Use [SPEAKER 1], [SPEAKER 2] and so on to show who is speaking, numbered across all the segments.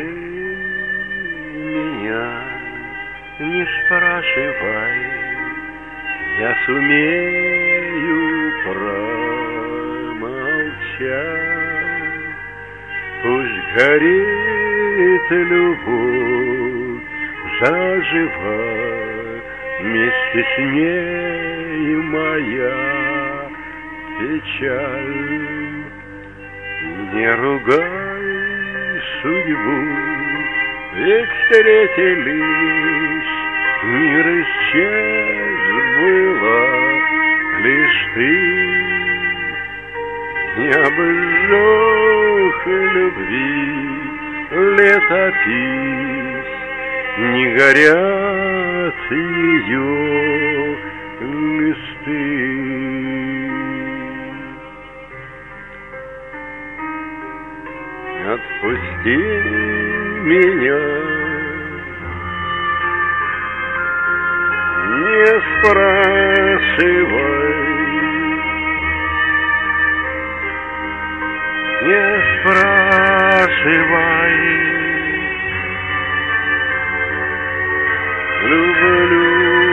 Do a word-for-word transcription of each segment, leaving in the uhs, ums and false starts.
[SPEAKER 1] меня, не спрашивай, я сумею промолчать. Пусть горит любовь заживо, вместе с ней моя печаль. Не ругай судьбу, ведь встретились, мир исчез, была лишь ты. Не обжег любви летопись, не горят ее листы. Отпусти меня, не спрашивай, не спрашивай, люблю.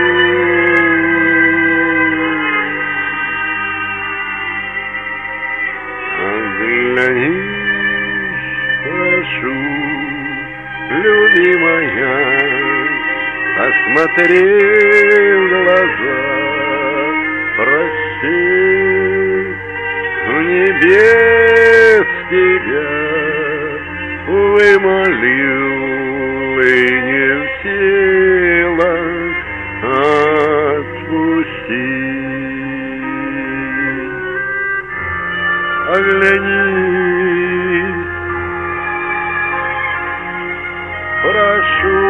[SPEAKER 1] Оглянись, прошу, любимая, посмотри в глаза, прости, в небес тебя вымолил и не в силах отпустить. Оглянись, прошу,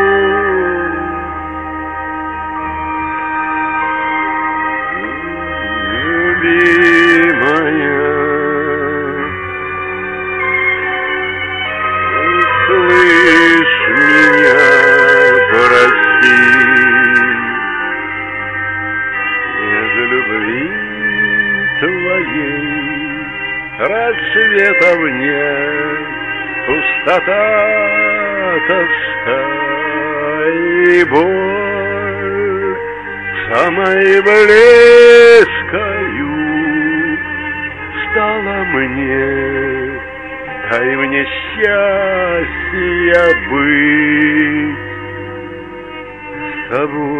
[SPEAKER 1] любимая, слышь меня, прости, без любви твоей рассветов нет, пустота, тоска и боль, самой близкою стала мне. Дай мне счастье быть с тобой.